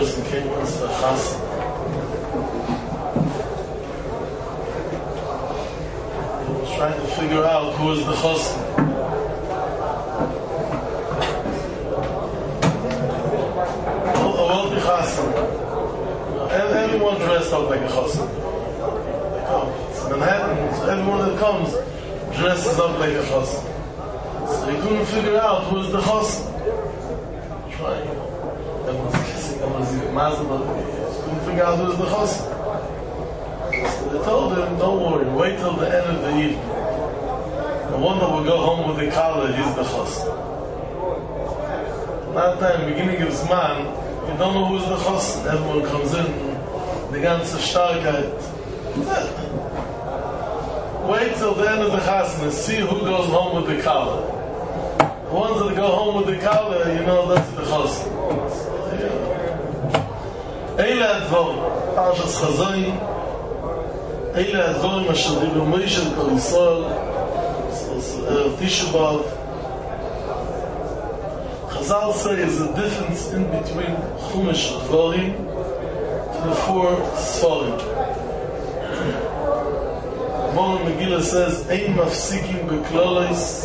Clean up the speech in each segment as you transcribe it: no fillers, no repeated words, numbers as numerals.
person came once to a chassan. He was trying to figure out who is the chassan. A wealthy chassan. Everyone dressed up like a chassan. They come. It's Manhattan, so everyone that comes dresses up like a chassan. So he couldn't figure out who is the chassan. Trying, everyone's kissing, everyone's eating mazel. He couldn't figure out who is the chassan. So they told him, don't worry, wait till the end of the evening. The one that will go home with the kala, he's the chassan. That time, beginning of Zman, you don't know who is the chassan. Everyone comes in, the ganze Starkheit. Wait till the end of the chassan and see who goes home with the kala. The ones that go home with the kala, you know that's the chassan. Eile advorim, Parshas Chazayin, Eile advorim asher dibu Moshe el Kol Yisrael, Tisha B'Av. Chazal say is a difference in between Chumash Dvorim to the 4 Sforim. Moran Megillah says, Ein mafsikim b'klolos,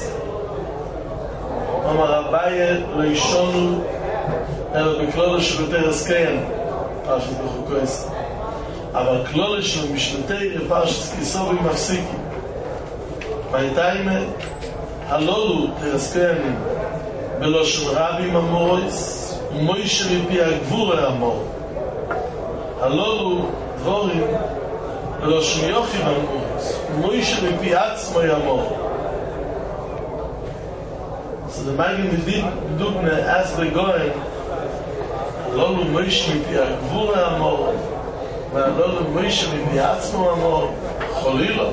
Amar Abaye leishonu, ela b'klolos shebeteres keyan, Parshas Bechukos. Aber klolos shel mishnetei Parshas Kisovim mafsikim. Vaytaime, halolu teres keyanim, בלושן רבי ממוריס ומוישה מפי הגבורה אמור הלולו דבורים בלושן יוחי ממוריס ומוישה מפי עצמו אמור. So the Maggid Medukne as they're going הלולו מוישה מפי הגבורה אמור והלולו מוישה מפי עצמו אמור חולילו.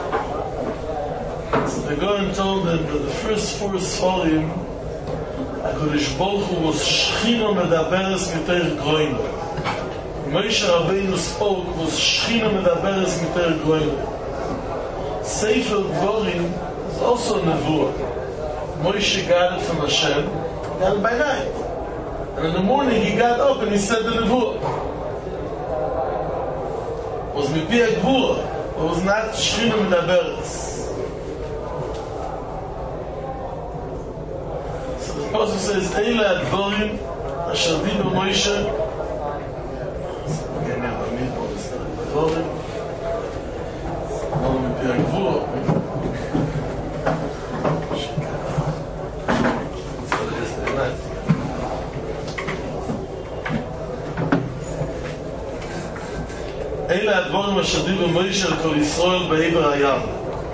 So the Goyen told them that the first 4 Sforim HaKadosh Baruch Hu was Shechina medaberes miter groin. Moshe Rabbeinu spoke was Shechina medaberes miter groin. Sefer Dvorim is also a nevuah. Moshe got it from Hashem, got it by night. And in the morning he got up and he said the nevuah. It was mipi agvura. It was not Shechina medaberes. The Pasuk says, Eile advorim asher dibu Moshe. Again, I need more to say. Advorim. Not mipi agvura. Eile advorim asher dibu Moshe el Kol Yisrael b'Eber Hayam.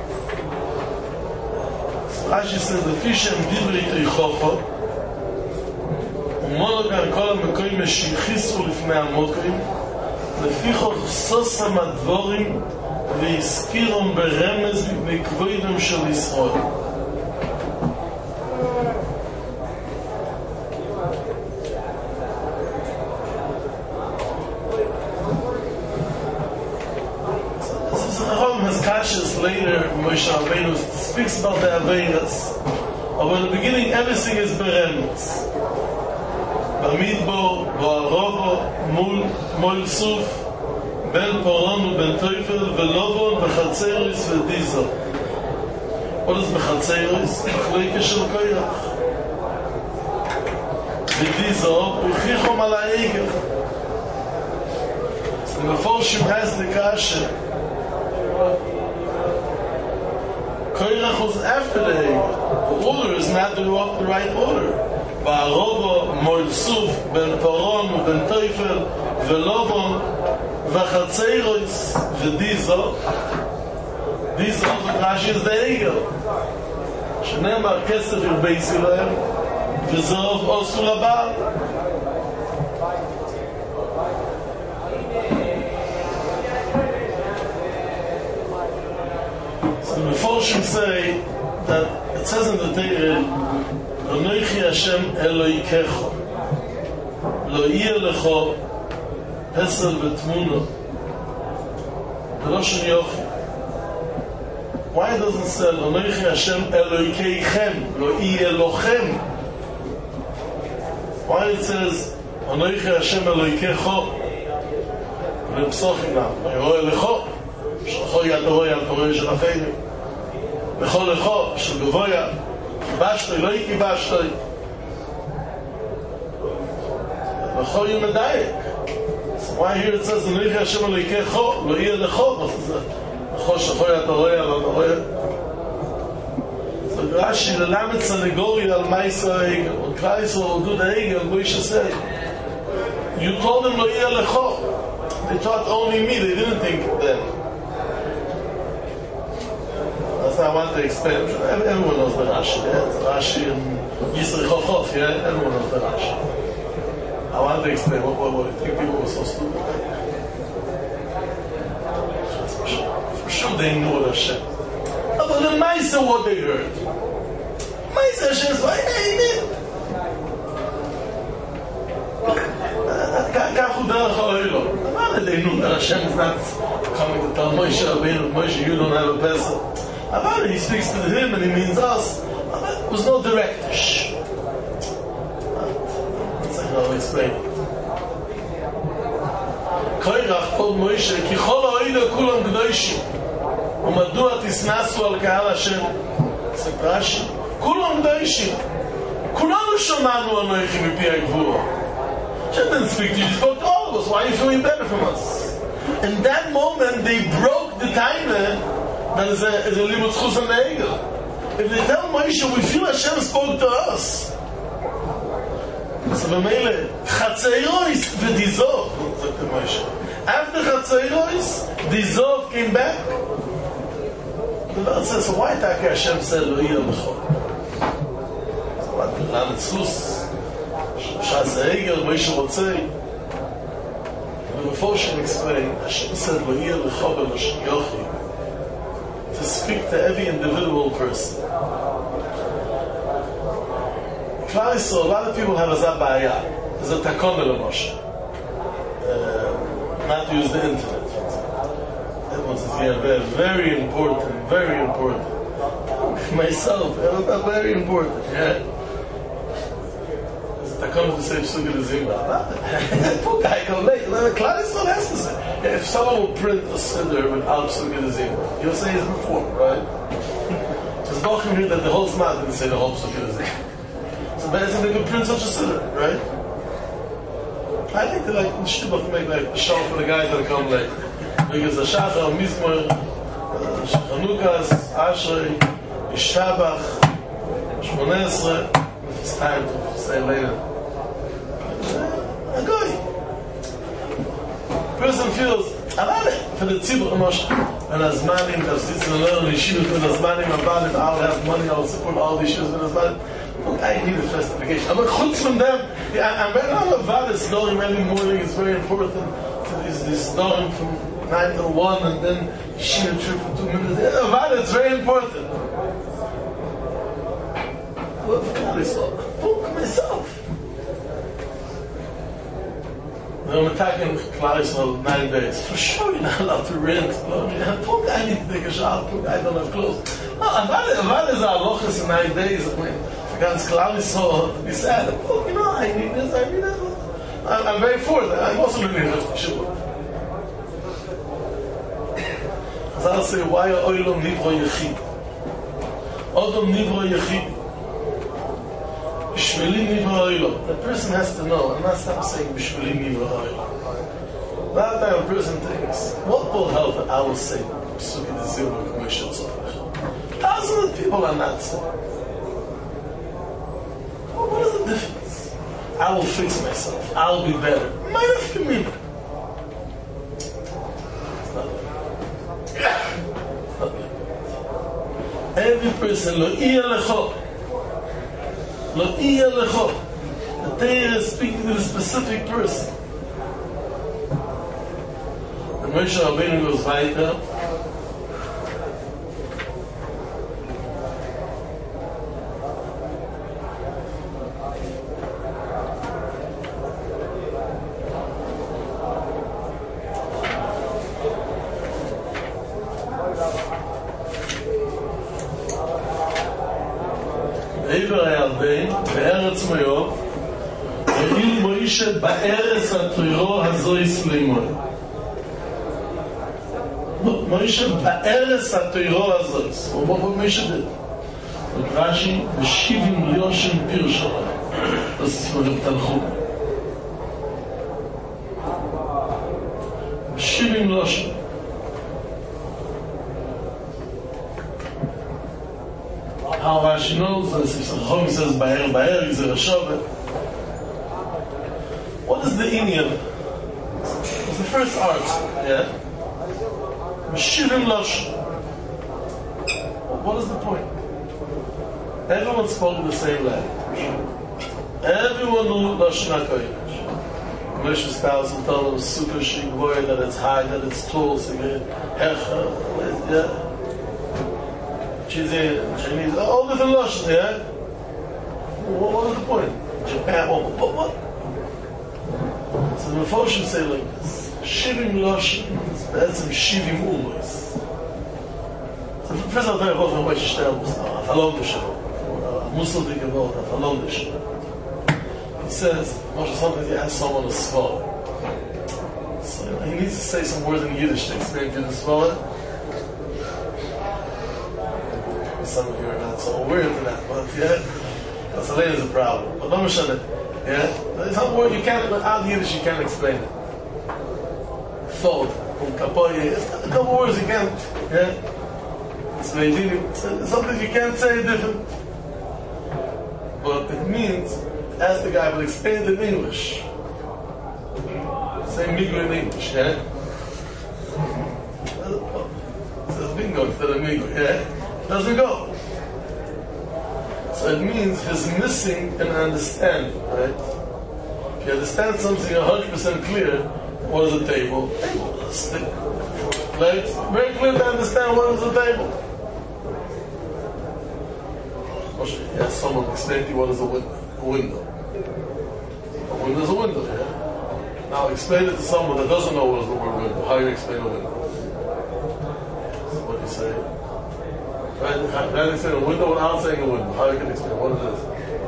Rashi says, לפי שהם דברי תריחופו, ומולוגן כל המקויים שהכיסו לפני המוקרים, לפי חוסוסם הדבורים, והזכירם ברמז מפני כבודם של ישראל. Kashas later, Moshe Rabbeinu speaks about the Aveiras. But in the beginning, everything is Beremes. Bamidbo, Ba'arovo, Mol Suf, Ben Poron, Ben Teufel, Velovon, Bechatzeris, Vedizo. What is Bechatzeris? Chleike Shel Koirach. Vedizo, Uchichom Ala Egel. So the Meforshim has the Kasha. Koirach was after the Hegel. The order is not the right order. Ba'arovo, Mol Suf, Ben Poron, Ben Teufel, Velovon, Vachatzeros, Vedizo. Dizo, the Rashi is the Hegel. Shenemar Kesef Il Beis Elohim, V'zov Osur Haba. The Meforshim say that it says in the Torah, Anochi Hashem Eloikecho, Lo Yeh Lecho Pesel V'Tmuna, V'Loshen Yochi. Why it doesn't say Anochi Hashem Eloikeichem, Lo Yeh Lochem? Why it says Anoichi Hashem Eloikecho לפסוחים גם, ויראה לכו, שלכו יד הרוי על תורא של החיים, לכו לכו, של גבויה, כיבשתוי, לא יכיבשתוי, לכו יהיה מדייק. So why here it says, anoichi Hashem Eloikecho, לא יהיה לכו, לכו שלכו יד הרוי על תורא. So Rashi, ללמד סנגוריה על מייסר העגל, וקרייסר על דוד העגל, מוישה say, you told him לא יהיה לכו. They taught only me, they didn't think them. That's what I want to explain. Everyone knows the Rashi, yeah? Rashi and Yisri Chochof, yeah? Everyone knows the Rashi. I want to explain what I think people were so stupid. For sure they knew what Hashem. But the Maisa, what they heard. Maisa Hashem is like, hey, man. כך הוא דרך האוילו. אבל עלינו, Hashem is not coming to tell Moshe Rabbeinu, Moshe, you don't have a person. אבל he speaks to him and he means us. But there was no direct. That's how I'll explain it. Koirach told Moshe, כי כל האוילו כולם קדושים. ומדוע תסנסו על קהל השם? זה רש"י. כולם קדושים. כולנו שמענו אנוכי מפי הגבורה. She didn't speak to you, she spoke to all of us. Why are you feeling better from us? In that moment, they broke the timeline that is a limud chus and egel. If they tell Moshe, we feel Hashem spoke to us. So b'meile, Chatzeiros v'Dizov, said Moshe. After Chatzeiros, Dizov came back. The Lord says, so why Taka Hashem said, Lo yeh l'chol? So what, Lamed Tzlus? Shas Hegel, Moshe Rotzei. And before she explained, Hashem said, Lo yeh l'chol v'Loshen Yochi, to speak to every individual person. Klal Yisrael, a lot of people have a zabaya. There's a takon of Moshe. Not to use the internet. Everyone says, yeah, very important, very important. Myself, very important, yeah. I come to say Psuga de Zimba. Poor guy come late. Klal Yisrael has to say. If someone will print a siddur without Psuga de Zimba, you'll say it's reform, right? There's Bochum here that the whole Zman didn't say the whole Psuga de Zimba. So basically they could print such a siddur, right? I think they like Shibah to make like a show for the guys that come late. Because the Shachar, Mizmor, Chanukas, Ashrei, Yishtabach, Shmonesre, it's time to say later. A guy. Person feels, I love it for the tzibur, Moshe. And as manim, as it's in the learning yeshivas, and as manim, I'll have money, I'll support all the yeshivas, and as manim. Look, I need a justification. I'm a chutz from them. I'm very not about this knowing every morning is very important. This knowing from 9 to 1 and then yeshiva trip for 2 minutes. About it's very important. Look, myself. I'm attacking Klal Yisrael 9 days. For sure you're not allowed to rent. Poor guy needs to take a shower. Poor guy don't have clothes. No, about is our lochas in 9 days. I mean, against Klal Yisrael to be sad. Oh, you know, I need this, I need that. I'm very for that. I'm also living in the Shiva. As I'll say, why are Oilom Nivro Yechid? Odom Nivro Yechid. Bishvili Nivro Oilom. The person has to know. I'm not stop saying Bishvili Nivro Oilom. That time a person thinks, what will help? I will say, Psuki de Zilva K'moshe Tzorech. Thousands of people are not saying. What is the difference? I will fix myself. I'll be better. Might have to mean. It's not that. Every person, lo iya lecho. Lo iya lecho. The Torah is speaking to the specific person. And Moshe Rabbeinu goes weiter. בארץ מויוב, ואילו מוישה Moshe ba'eres ha'Torah hazois leimoy. Moshe ba'eres ha'Torah hazois. What Moshe did? With Rashi, B'shivim Yoshim Pirshalai. Das ist von Reb Tanchum. B'shivim Yoshim. How Rashi knows this, if Chacham says Ba'er, he's a Rashavah. What is the Inyan? It's the first art, yeah? B'shivim Yoshim. What is the point? Everyone spoke the same language. Everyone knew Lashon HaKodesh. Moshe's spouse and told him super shigvoy, that it's high, that it's tall, so you yeah. Chinese, all different Lashon, yeah? What is the point? Japan, what? So the Mephoshim say like this: Shivim Lashon, that's some Shivim Umas. So first I'll tell you what Moshe Shtel was now. Halom B'Shem. Muslim geworden, verlandisch. He says, sometimes he asks someone to swallow. So he needs to say some words in Yiddish to explain to the swallow. Some of you are not so aware of that, but yeah, that's a problem. But don't mention it. Yeah, there's some word you can't, without Yiddish you can't explain it. Fold, kapoye, a couple words you can't. Yeah, it's something you can't say different. But it means, as the guy will explain it in English. Say migo in English, yeah? It says bingo instead of migo, yeah? Doesn't go. So it means he's missing an understanding, right? If you understand something 100% clear, what is a table? Table, a stick. Right? Very clear to understand what is a table. Yes, someone explained to you what is a window. A window is a window, yeah? Now explain it to someone that doesn't know what is the word window. How do you explain a window? So what do you say? Right? How do you explain a window without saying a window? How you can explain what it is?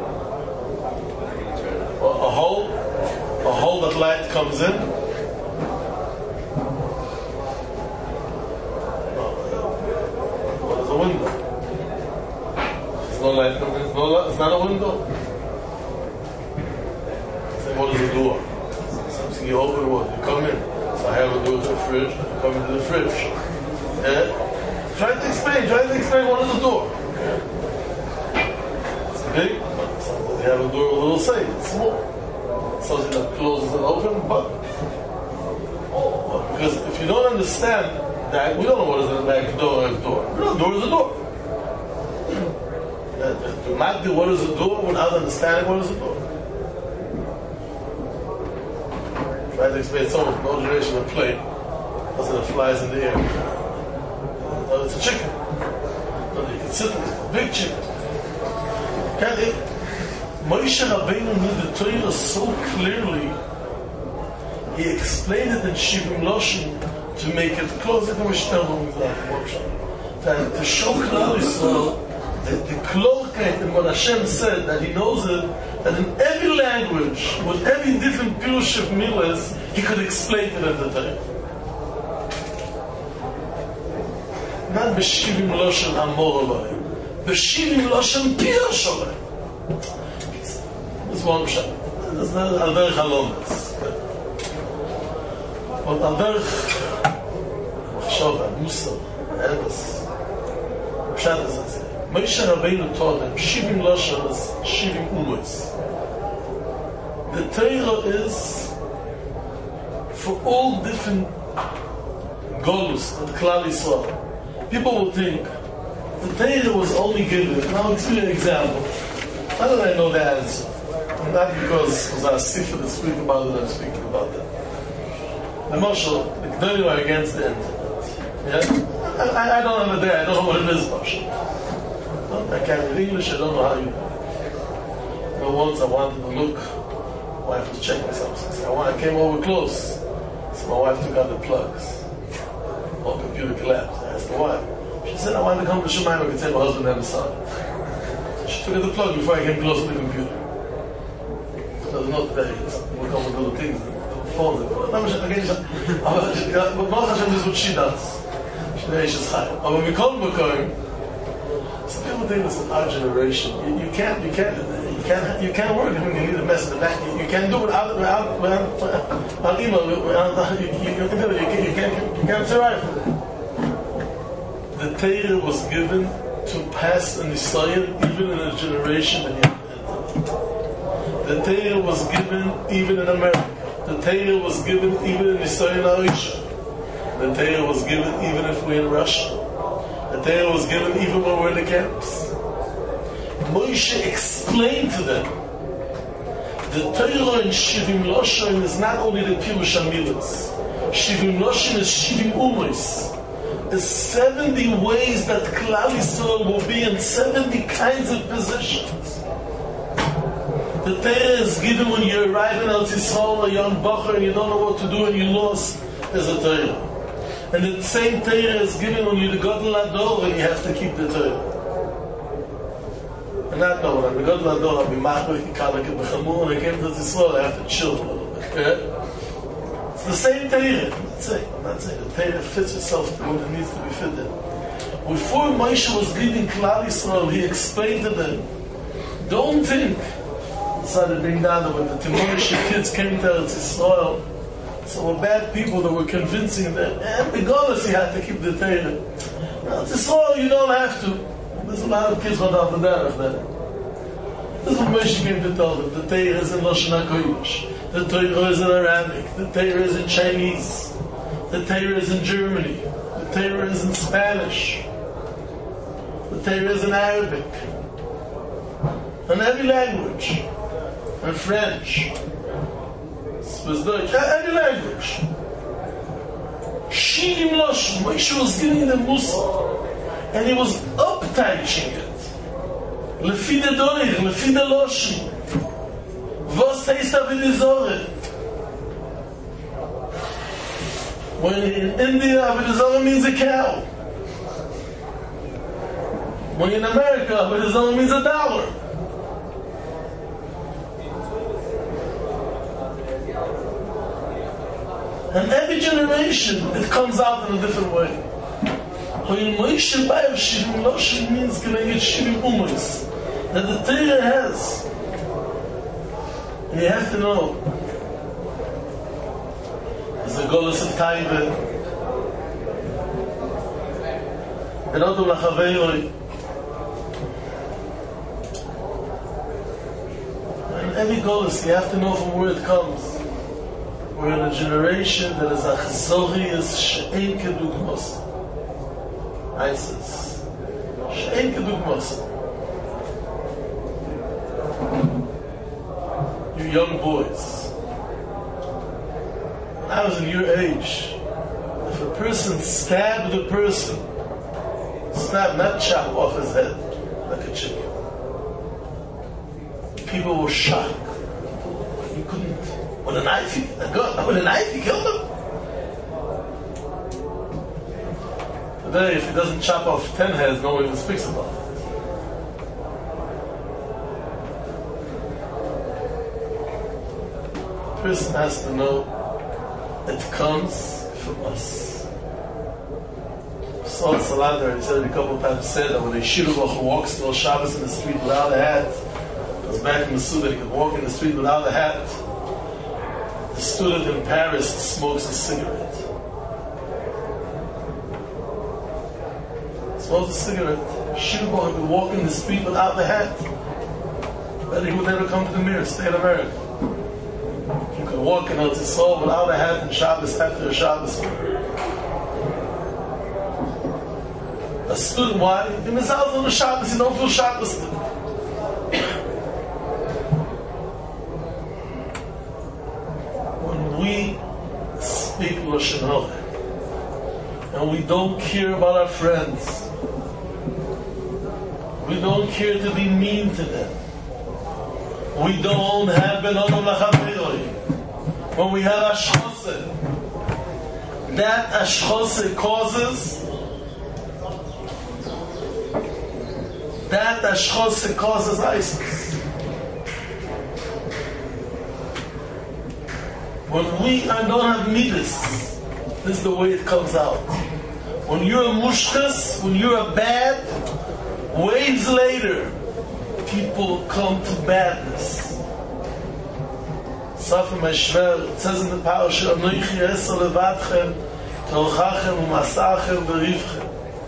A hole that light comes in. What is a window? No light coming in. It's not a window. Say, what is a door? Something you open, what? You come in. So I have a door to the fridge. You come into the fridge. Yeah? Try to explain what is a door. It's big, but sometimes you have a door with a little say. It's small. Something that closes and opens, but because if you don't understand that, we don't know what is a back door and a door. You know, a door is a door. To map what is a door without understanding what is a door. Try to explain someone from no generation of plane because it flies in the air. No, it's a chicken. No, you can sit with a big chicken. Can't it? Moshe Rabbeinu knew the Torah so clearly. He explained it in Shivim Loshim to make it closer to to show clearly the clorkeit in what Hashem said, that He knows it, that in every language, with every different pirush of milas, He could explain it at the time. Not b'shivim loshen amor olay, b'shivim loshen pirush olay. This one pshat. That's not al derech halomas. But al derech machshava, musar, emes, pshat is it. Moshe Rabbeinu taught them, Shivim Lashon is Shivim Umois. The Torah is for all different golus that Klal Yisrael. People will think, the Torah was only given. Now I'll give you an example. How did I know the answer? Not because I was sick for the speak about it, I'm speaking about it. The Moshe, the Gdolim are against the internet. Yeah? I don't know the day, I don't know what it is, Moshe. I can't read English, I don't know how you. But once I wanted to look, my wife was checking something. I came over close, so my wife took out the plugs. My computer collapsed. I asked her why. She said, I wanted to come to Shemaim, I could say my husband never saw it. She took out the plug before I came close to the computer. So not very, we come with little things, phone. But Baruch Hashem is what she does. But we call Mekorim. Some people think this is our generation. You can't work. I mean, you need a mess in the back. You can't do it without email. You can't survive. The Torah was given to pass in Israel even in a generation that you have. The Torah was given even in America. The Torah was given even in Israel and Aisha. The Torah was given even if we're in Russia. The Torah was given even when we're in the camps. Moshe explained to them the Torah in Shivim Loshen is not only the Pirush HaMilas. Shivim Loshen is Shivim Umos. There's 70 ways that Klal Yisrael will be in 70 kinds of positions. The Torah is given when you arrive in Eretz Yisrael, a young bacher, and you don't know what to do and you lost. There's a Torah. And the same Torah is given when you're the Gadol Ador and you have to keep the Torah. And not know when I'm the Gadol Ador, I'll be machbek, kalak, and bechamur, and I came to Yisrael, I have to chill a little bit. Okay? It's the same Torah. I'm not saying. The Torah fits itself to what it needs to be fitted. Before Moshe was leading Klal Yisrael, he explained to them, don't think, decided to bring down that when the Timonish kids came to Eretz Yisrael, so were bad people that were convincing them, and regardless you have to keep the Torah. Now, Eretz Yisrael, you don't have to. There's a lot of kids who don't have that. This is what Moshe came to tell them. The Torah is in Lashon HaKodesh. The Torah is in Arabic. The Torah is in Chinese. The Torah is in Germany. The Torah is in Spanish. The Torah is in Arabic. In every language. In French. Any language. Shivim Lashon. Moshe was giving them Musa. And he was up-teaching it. Lefi de Dorig, Lefi de Lashon. Was heißt Avodah? When in India, Avodah means a cow. When in America, Avodah means $1. And every generation, it comes out in a different way. When Moshe Bayev Shivim Loshen means Keneged Shivim Umos, that the Torah has. And you have to know, there's a Golus of Taiva, and Odom Lachaveiroi. And every Golus, you have to know from where it comes. We're in a generation that is Achzorius She'en Kedugmos. ISIS. She'en Kedugmos. You young boys. When I was in your age, if a person stabbed a person, stab, not chop off his head like a chicken, people were shocked. You couldn't. With a knife, you killed him. Today, if he doesn't chop off 10 heads, no one even speaks about it. The person has to know it comes from us. Saul Salader, he said it a couple of times, said that when a Shirubach walks till Shabbos in the street without a hat, goes back in the suit that he could walk in the street without a hat. The student in Paris smokes a cigarette. Smokes a cigarette. Shirubach would walk in the street without the hat. But he would never come to the mirror, stay in America. You could walk in Eretz Yisrael without a hat and Shabbos after a Shabbos. A student, why? In his house on the Shabbos, you don't feel Shabbos. When we speak Lashon Hara and we don't care about our friends, we don't care to be mean to them, we don't have Ben Odom Lachaveiroi. When we have Ashchose, that Ashchose causes ISIS. When we don't have midas, this is the way it comes out. When you're a mushkas, when you're a bad, waves later, people come to badness. Safim Eshver, it says in the parasha, Anoichi Esa Levadchem, Torchachem Umasachem Verivchem.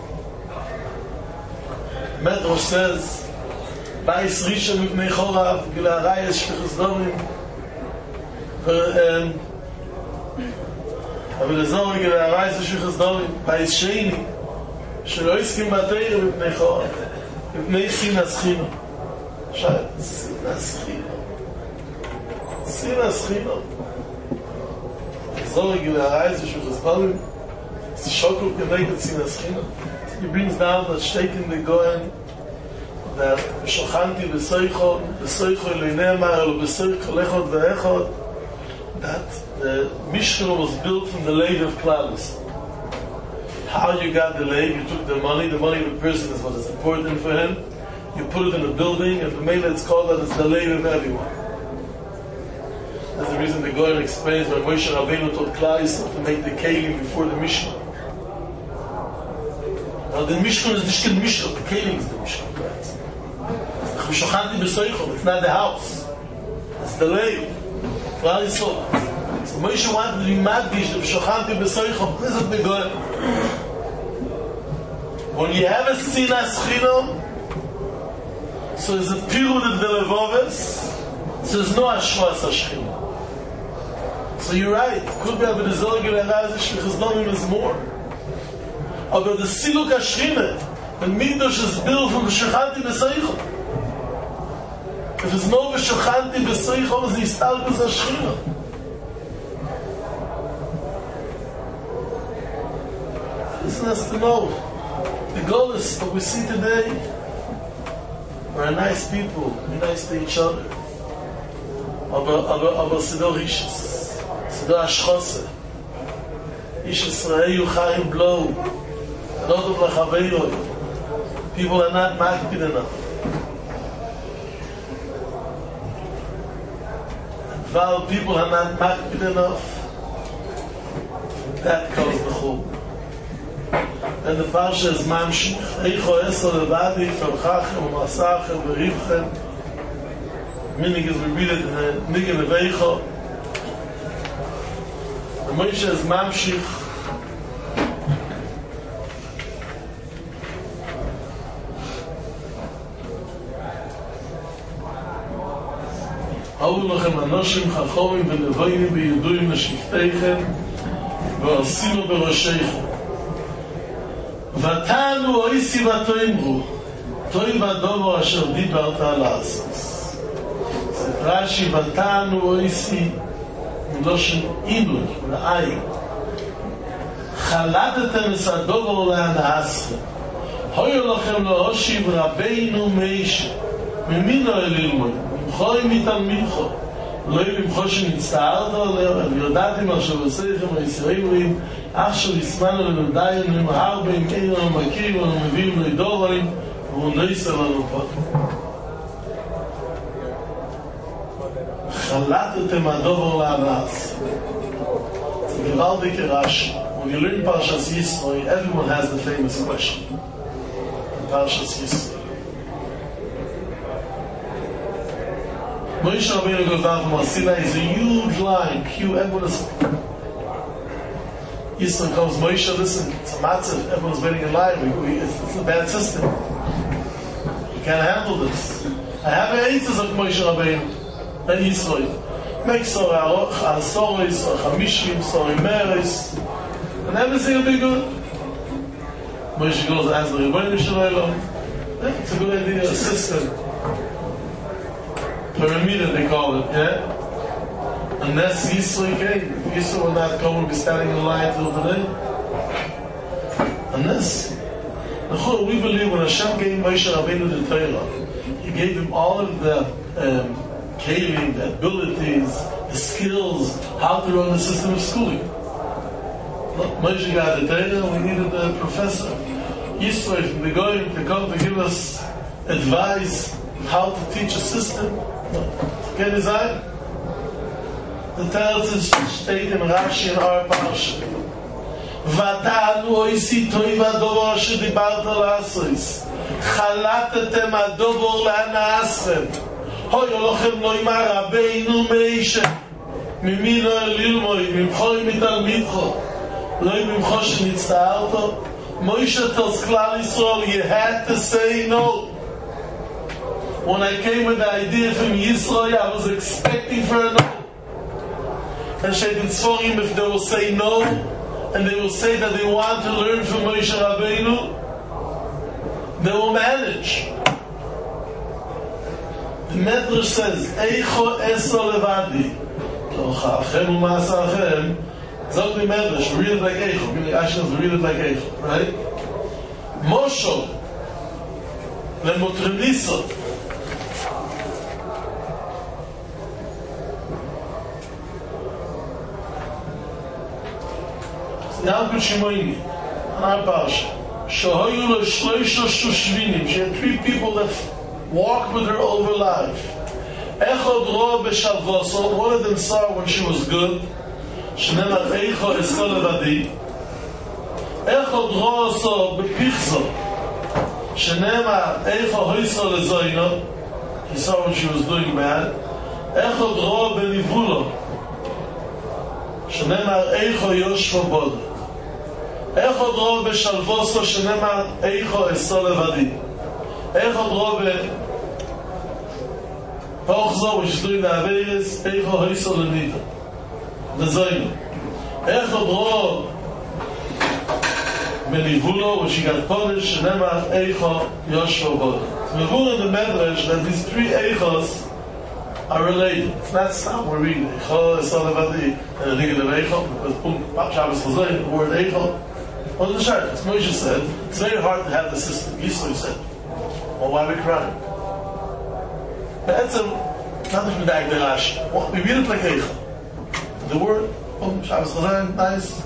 Medrash says, Bais Rishon Mipnei Chorav, Gila Arayas Shvichus Domim, אבל לזור רגל הרייס ושביחס דורים בייס שני שלא הסכים בתאיר מפני חורף מפני סינס חינו סינס חינו לזור רגל הרייס ושביחס דורים זה שוקל כנגד סינס חינו. He brings down that statement the Goyen that שוכנתי בסויכו אלוהי נאמר אלו בסויכו לכות ואיכות, that the Mishkan was built from the lave of clouds. How you got the lave? You took the money of the person is what is important for him. You put it in a building, and the main it's called that it's the lave of everyone. That's the reason the Goyen explains when Moshe Rabbeinu taught Klal Yisrael to make the kelim before the Mishkan. Now the Mishkan is the Mishkan, the kelim is the Mishkan. It's not the house. It's the lave. Klal Yisrael. So Moshe wanted to be madgish the Shochanti B'Soichom. This is the Goyen. When you have a sinas chinam, so there's a pirud of the levoves, so there's no ashwas hashchina. So you're right. Could be aber the zorgel eraz shvichas domim is more. Aber the siluk hashchina, when Mikdash is built from the Shochanti B'Soichom. If there's no Shochanti B'Soichom, it's the istalkus hashchina. Listen us to know. The goal is what we see today. We're nice people. We're nice to each other. Aber Sidor Ishis. Sidor Ashchose. Ish Yisrael Chaim Blow. Rodov Lachaveiroi. People are not makpid enough. While people are not makpid enough, that caused the churban. And the parsha is mamshich. Eicho Esa Levadi, Torchachem, Umasachem, Verivchem. Meaning is we read it in the Nigen of Eicho. The Moshe is mamshich. Havu lachem anoshim chachomim v'nevoyim v'yeduyim l'shifteichem v'asimu b'rosheichem. ותענו אויסי ותאמרו תוי בדומו אשר דיברת על האסוס. רש"י ותענו אויסי מלושן אינוי לעין חלטתם את הדומו להנעסכם הויו לכם להושיב רבינו מיישה ממינו אל ילמוד ממחוי מתלמידכו לא ימחו שנצטערת עליהם יודעתם אשר עושיכם הישראלים עכשיו יסמנו לנדעים עם הרבה עם כאילו המכירים ומביאים לדורים והוא נסר לנו פה חלטתם הדובר להנעס זה גרלדי כרש"י. When you learn Parshas Yisro, everyone has the famous question in Parshas Yisro. Moshe Rabbeinu goes down from Sinai, is a huge line, queue, everyone is Yisro comes, Moshe, listen, it's a matzah, everyone's waiting in line, it's a bad system. You can't handle this. I have an answer of Moshe Rabbeinu and Yisro. Make sorry, Asoris, Chamishim, sorry, Meres, and everything will be good. Moshe goes and asks the Rebbeinu Shalom. It's a good idea, a system. Pyramid, they call it, yeah? Unless Yisro came, Yisro would not come and be standing in line till today. Unless, we believe when Hashem gave Moshe Rabbeinu the Torah, He gave him all of the kelim, the abilities, the skills, how to run the system of schooling. Moshe got the Torah, we needed a professor. Yisro from the Goyim to come to give us advice how to teach a system. Can you say? The Teretz is steht in Rashi in our Parsha. Vata'anu oisi toiva dovar shedibarta la'asois. Chalatetem adovor la'ana'aschem. Hoy olochem lo imar Rabbeinu Meishe. Mimino elilmoi, mimchoi mitalmidcho. Lo mimcho shenitzta'arto. Moshe tells Klal Yisrael, you had to say no. When I came with the idea from Yisrael, I was expecting for a no. And Shaitan Tzvorim, if they will say no, and they will say that they want to learn from Moshe Rabbeinu, they will manage. The Medrash says, Eicho eso levadi. Tochachem u'masachem. Zog the Medrash, read it like Eicho. Meaning Ashkenaz, read it like Eicho, right? Moshe, lemotrenisa. Yalkut Shimoini, on our parsha. Shohayu lo shloisha shushvinim. She had 3 people that walked with her over life. Echod roa b'shalvoso. One of them saw when she was good. Shneimar eicho eso levadi. Echod roa so b'pichso. Shneimar eicho hoiso lezoino. He saw when she was doing bad. Echod roa b'nivulo. Shneimar eicho yoshvo bod. Echod roa b'shalvoso shneimar eicho eso levadi. Echod roa b'pochzo, which is doing the Averis, eicho hoiso lenida. Lezoino. Echod roa b'nivulo, which he got punished, shneimar eicho yoshvo bod. So we're in the Medrash that these 3 eichos are related. It's not stop we're reading. Eicho eso levadi. And the nigga of eicho, because Shabbos Chazoy, the word eicho. Well, the Shart, as Moshe said, it's very hard to have the system. Yisro said, well, why are we crying? But that's not different than the Rashi. Well, we read it like Eicha. The word, Shabbos Chazoy, nice.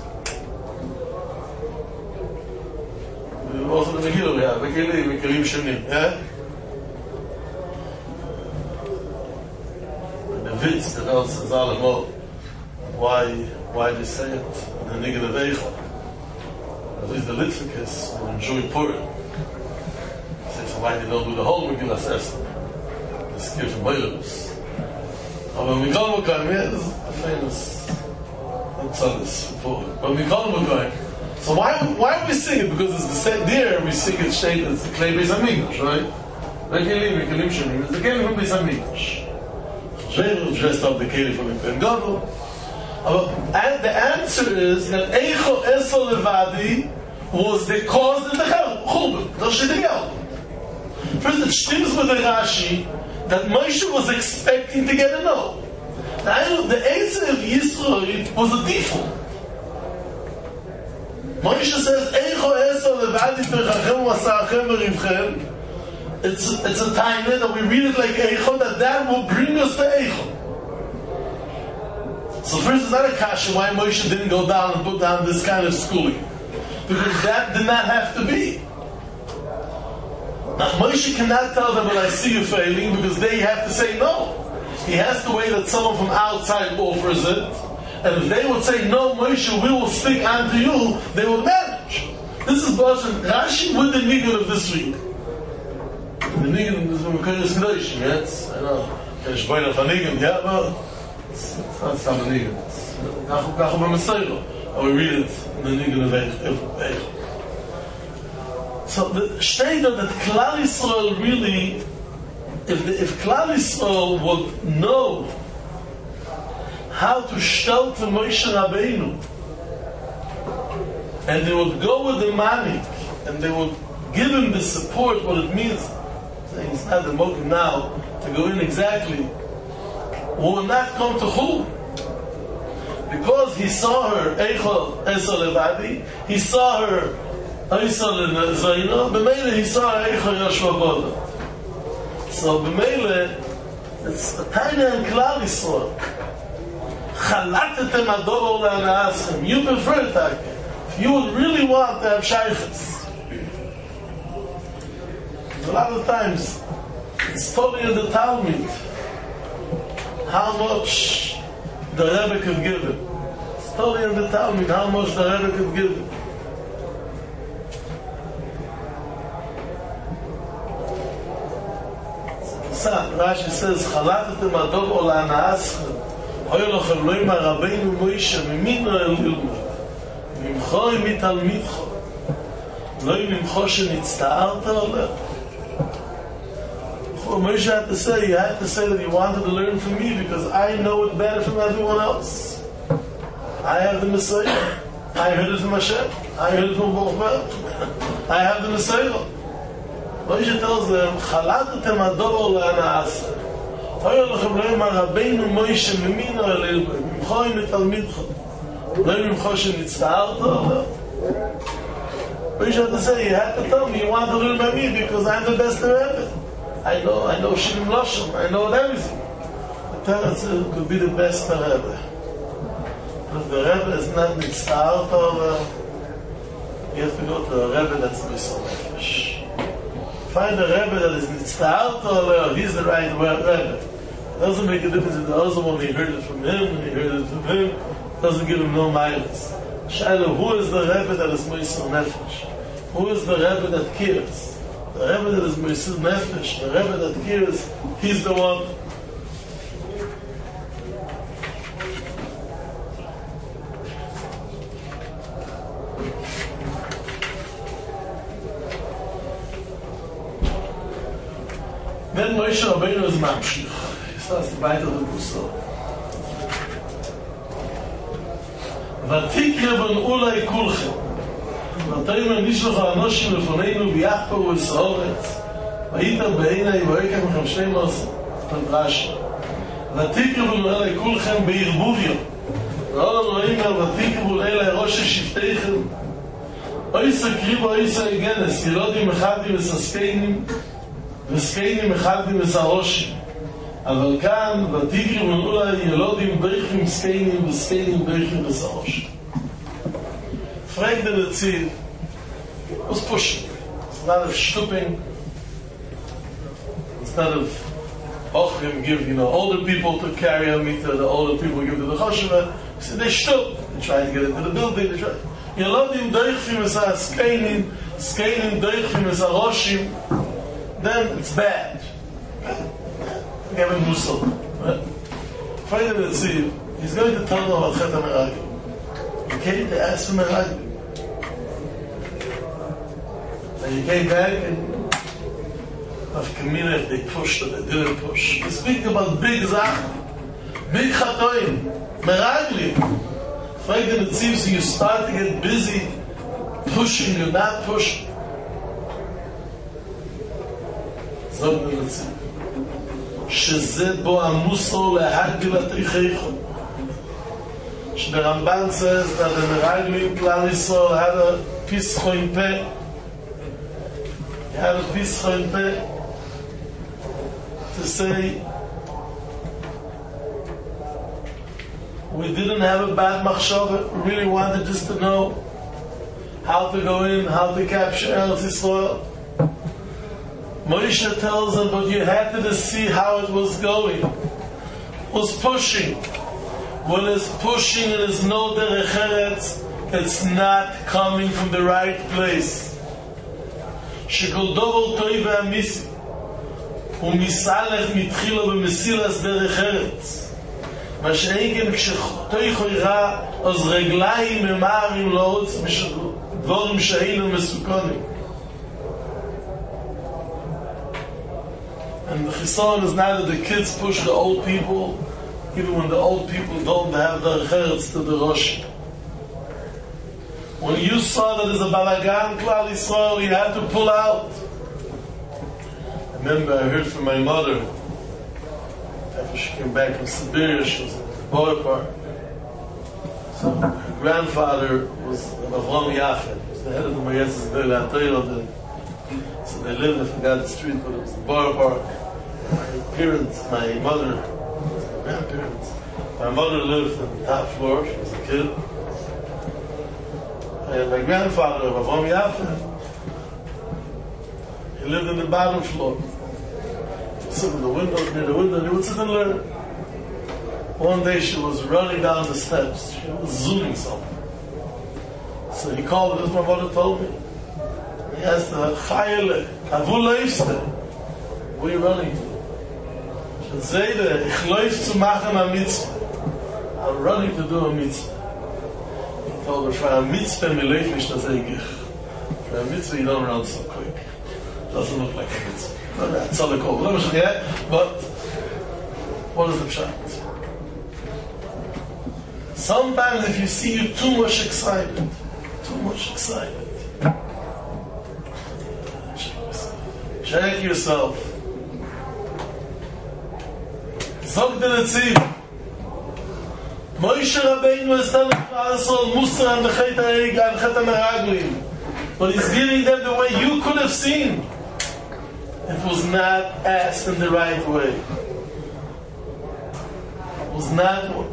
Also the Megillah we have, Mekilim Shenim, yeah? The Vitz, the Vel says all about why they say it, and the nigga of Eicha. At least the Litvikus will enjoy Purim. Say, so why they don't do the whole Megillah says the skip from Beilus. But when we call Mekayim, yeah, this is a famous Tzadis before. But when we call Mekayim, so why we sing it? Because it's the same there we sing it straight as the Klei Beis Hamikdash, right? Mekilim Shenim is the Klei from Beis Hamikdash. Jeru dressed up the Klei from the Kohen Gadol. And the answer is that Eicho Eso Levadi was the cause of the Churban. That's the thing. First, it stems with the Rashi that Moshe was expecting to get a no. Now, the answer of Yisro was a default. Moshe says, Eicho Eso Levadi Techachem Wasachem Merivchem. It's a time that we read it like Eicho, that will bring us to Eicho. So first, it's not a kasha why Moshe didn't go down and put down this kind of schooling. Because that did not have to be. Now, Moshe cannot tell them, well, I see you failing, because they have to say no. He has to wait that someone from outside offers it. And if they would say, no, Moshe, we will stick onto you, they will manage. This is Rashi with the niggun of this week. The niggun is from Keres Kedoshim, yes? I know. Keres Boina Faniggun, yeah, but it's not some niggun. It's Gachu B'Mesayro. And we read it in the niggun of Eichel. So the Shteidah that Klal Yisrael really, if Klal Yisrael would know how to shelter Moshe Rabbeinu, and they would go with the manik, and they would give him the support, what it means, saying it's not the motive now to go in exactly, will not come to Chul. Because he saw her, Eichel Esol Levadi, he saw her, Esol Zaino, B'meile he saw her, Eichel Yoshua Boda. So B'meile, it's a tiny and Klal Yisrael. Chalatetem adoro le'anahaschem. You prefer it, if you would really want to have shaykhs. A lot of times, it's totally in the Talmud how much the Rebbe could give him. It's totally in the Talmud how much the Rebbe could give him. Rashi says, "Chalatetem adov ola na'aschem, hoy lochem lo ima Rabbeinu Moshe mimino elilma, mimcho mitalmidcho, lo mimcho shenitzta'arta oleh." Moshe had to say, he had to say that he wanted to learn from me because I know it better from everyone else. I have the Messiah. I heard it from Hashem. I heard it from Baruch. I have the Messiah. Moshe tells them, "Chalatetem ador la'ana'aseh. Hoy lochem lo ima Rabbeinu Moshe mimino elilma, mimcho mitalmidcho, lo mimcho shenitzta'arta." Moshe had to say, he had to tell me, you want to learn by me because I'm the best Rebbe. I know Shirim Loshem, I know everything. The Teretz could be the best Rebbe. But if the Rebbe is not nitzta'arta, you have to go to a Rebbe that's Misal Nefesh. Find a Rebbe that is nitzta'arta, he's the right Rebbe. It doesn't make a difference if the other one, he heard it from him, he heard it from him, doesn't give him no miles. Shiloh, who is the Rebbe that is Misal Nefesh? Who is the Rebbe that cares? The Rebbe that is Misal Nefesh, the Rebbe that cares, he's the one. Then Moshe Rabbeinu is Mamshich. He starts to bite on the Pusah. Vatikrevan ulai kulchem. ותאמר נשלח האנושים לפנינו ביחפר ובסעורת והיית בעיני ויקח מכם 12 רש"י ותקרבו אלי כולכם בערבוביה ואולו אלוהים ותקרבו אלי ראש שבטיכם אויסא קריבו אויסא גנס ילודים מחדים וססקיינים וסקיינים מחדים וסרושים אבל כאן ותקרבו אלי ילודים דייכים סקיינים וסקיינים דייכים וסרושים Frank the Netziv was pushing. Instead of stooping, instead of Ochrim give, older people to carry a meter, the older people give to the Chosheva. So they stoop. They try to get into the building. They try. Yelodim doichim es ha-skeinim, skeinim doichim es ha-roshim. Then it's bad. Give him Musel. Frank the Netziv, he's going to tell them about Chet HaMeraglim. He came to ask for Meraglim. And he came back and of Kamina, if they pushed or they didn't push. He's speaking about big Zach, big Chatoim, Meraglim. Frank the Netziv, so you start to get busy pushing, you're not pushing. Zog the Netziv. שזה בו המוסר להגדיל התריכיכם. The Ramban says that the Meraglim Klal Yisrael had a pischo in peh. He had a pischo in peh to say we didn't have a bad machshava. We really wanted just to know how to go in, how to capture Eretz Yisrael. Moshe tells them, but you had to see how it was going. It was pushing. When it's pushing and it's no derech eretz, it's not coming from the right place. Shekol dover toiv ve'amisi umisalech mitchilo b'mesilas derech eretz. מה שאין כן כשתויכו יראה אז רגליים ממהרים להוץ דבורים שהיינו מסוכנים. And the chison is not that the kids push the old people, even when the old people don't have their herds to the Rosh. When you saw that there's a balagan Klal Yisrael, you had to pull out. I remember I heard from my mother after she came back from Siberia. She was in Borough Park. So her grandfather was Avram Yafet. He was the head of the Moyetzes Bela Torah. So they lived, I forgot the street, but it was in Borough Park. My parents, my mother, my grandparents. My mother lived on the top floor. She was a kid. And my grandfather, Avram Yafet, he lived in the bottom floor. He would sit in the window, near the window, and he would sit and learn. One day she was running down the steps. She was zooming something. So he called her, as my mother told me. He asked her, Chayele, Avu leifste. Where are you running to? She said, Zayde, ich leif zu machen a mitzvah. I'm running to do a mitzvah. He told her, for a mitzvah, me leif mich das eigich. For a mitzvah, you don't run so quick. Doesn't look like a mitzvah. That's all they call it. But what is the pshat? Sometimes if you see you too much excited, check yourself. Zog the Netziv. Moshe Rabbeinu is telling Klal Musa and the Chet HaMeraglim. But he's giving them the way you could have seen. It was not asked in the right way. It was not what.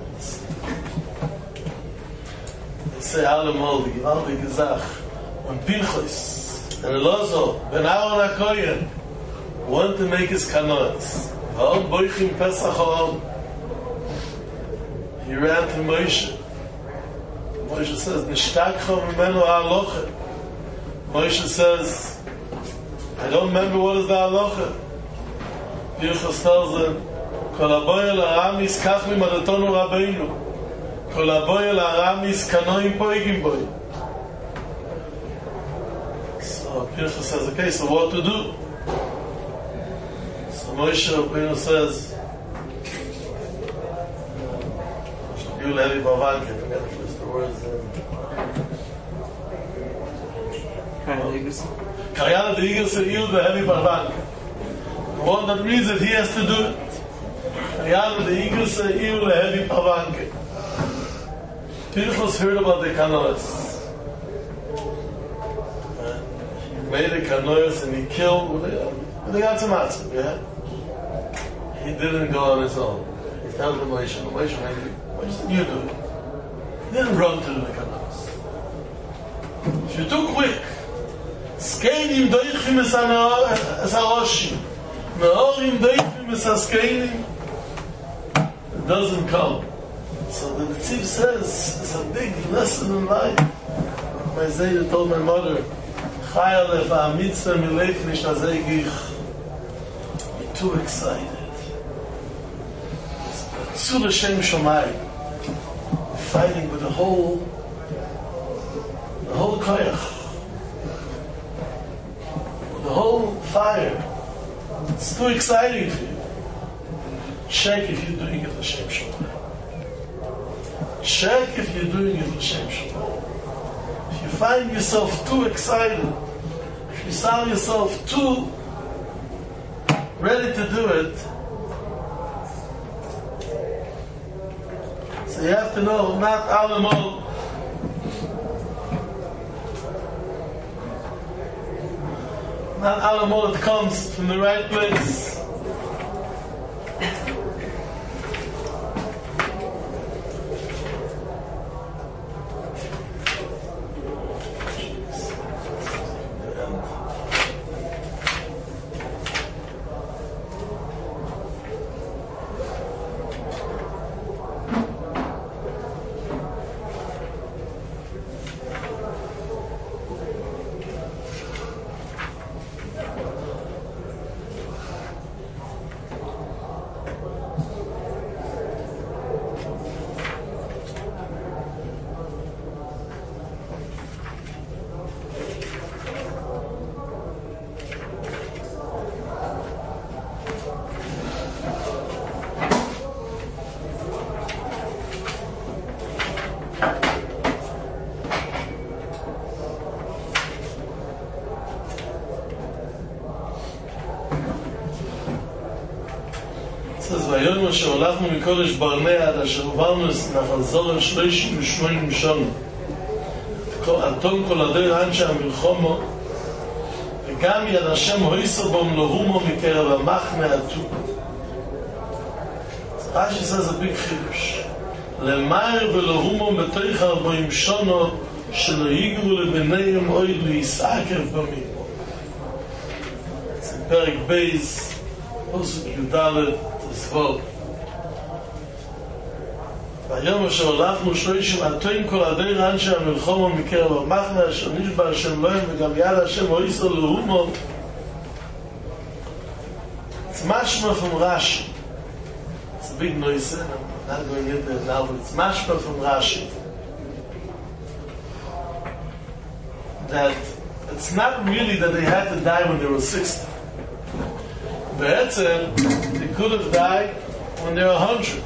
They say, Alamol, Givaldi Gezach, when Pinchas and Elazar, Ben Aaron HaKoyen, wanted to make his kanoas. V'al boichim Pesach ha'am. He ran to Moshe. Moshe says, Nishtakcha v'menu ha'alocha. Moshe says, I don't remember what is the halacha. Pinchas tells him, Kol haboya la'amis kach mimadatonu Rabbeinu. Kol haboya la'amis kanoim poigim boy. So Pinchas says, okay, so what to do? So Moshe Rabbeinu says, you Levi Bavanke, I forget the words. Kayana the Eagle said, you the heavy Bavanke. The one that reads it, he has to do it. Kayana the Eagle said, you the heavy Bavanke. Pinchas heard about the canoas. He made the canoas and he killed with the Gatzamatsu, yeah? He didn't go on his own. He told the Moshe, Moshe said, you do it. He didn't run to the canoas. If you're too quick, Skeinim doichim es haroshim. Me'orim doichim es haskeinim. It doesn't come. So the Netziv says, it's a big lesson in life. My Zayda told my mother, Chaya lefa mitzvah mileif nish azegich. You're too excited. Zu l'shem shomayim. Fighting with the whole koyach. The whole fire. It's too exciting for you. Check if you're doing it l'shem shomayim. Check if you're doing it l'shem shomayim. If you find yourself too excited, if you sound yourself too ready to do it, so you have to know, not alamol. Not alamol, it comes from the right place. ויום שהולכנו מקודש ברנע עד אשר עברנו נחל זורם 38 שנה על תום כל הדרך אנשי המלחומו וגם יד השם הויסו בום להומו מקרב המחנה הטוב. Rashi says a big חידוש למאר ולהומו בתוך 40 שנה שלא יגרו לבניהם אוהד להיסעקב במימו. זה פרק בייס פוסק י"ד Svol. והיום אשר הולכנו 30 עתים כל עדי אנשי המלחמה מקרב המחנה אשר נשבע השם להם וגם יד השם או ישראל לאומו. It's mashma from Rashi. It's a big noise. I'm not going into it now, but it's mashma from Rashi. That it's not really that they had to die when they were 60. Be'etzem, they could have died when they were 100.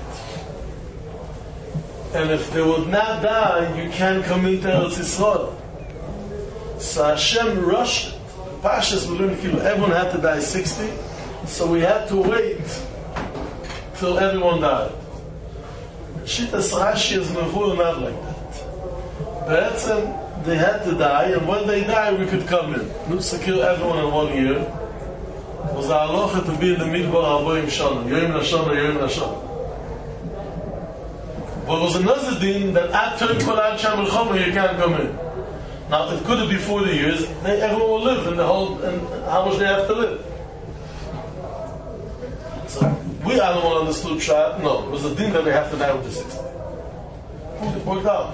And if they would not die, you can't come into Eretz Yisrael. So Hashem rushed it. Pashas, we learned everyone had to die 60, so we had to wait till everyone died. Shitas Rashi is not like that. Be'etzem, they had to die, and when they died, we could come in. To kill everyone in 1 year was the halacha to be in the midbar Arboim Shana, Yom Lashana, Yom Lashana. But it was another din that after Kol Anshe Milchama you can't come in. Now it could be 40 years. Everyone will live in the whole, and how much they have to live. So we all understood Pshat. No, it was a din that they have to die with the 60. It worked out.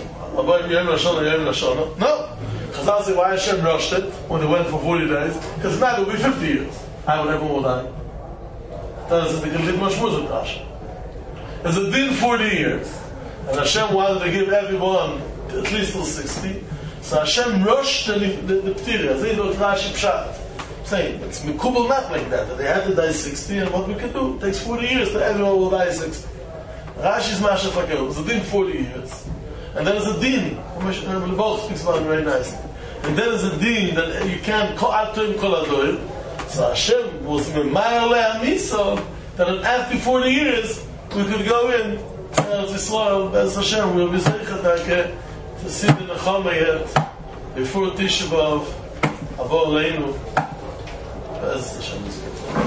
No. Chazal say why Hashem rushed it when they went for 40 days? Because now it will be 50 years. I would everyone will die. Then they can live much more than Rasha. There's a din 40 years. And Hashem wanted to give everyone at least till 60. So Hashem rushed the Ptiri. As they don't Rashi Pshat. Saying, it's Mikubal not like that they had to die 60, and what we can do, it takes 40 years that everyone will die 60. Rashi's Masha Fakir, it was a din 40 years. And then there's a din, the both speaks about it very nicely. And then there's a din that you can't call out to him kol adoil. So Hashem was memayar le'amisa that after 40 years we could go in Eretz Yisrael, as Hashem will be zeichet to see the Nechama yet before Tisha B'Av Abo Aleinu as Hashem is good.